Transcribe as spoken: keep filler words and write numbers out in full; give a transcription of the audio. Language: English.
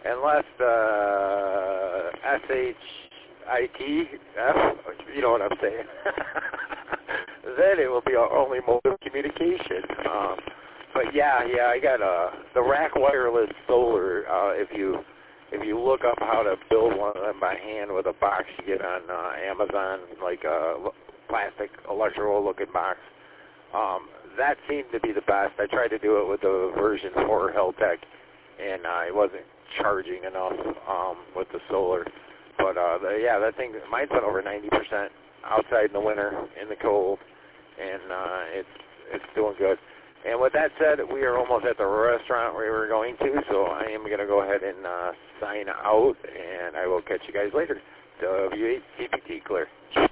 unless the S H I T F, you know what I'm saying, then it will be our only mode of communication. Um, but yeah, yeah, I got uh, the rack wireless solar. Uh, if you if you look up how to build one of them by hand with a box you get on uh, Amazon, like a plastic electrical looking box, um, that seemed to be the best. I tried to do it with the version for Heltec, and uh, it wasn't charging enough um, with the solar. But uh, the, yeah, that thing, mine's been over ninety percent outside in the winter, in the cold, and uh, it's it's doing good. And with that said, we are almost at the restaurant we were going to, so I am going to go ahead and uh, sign out, and I will catch you guys later. W eight C P T, clear.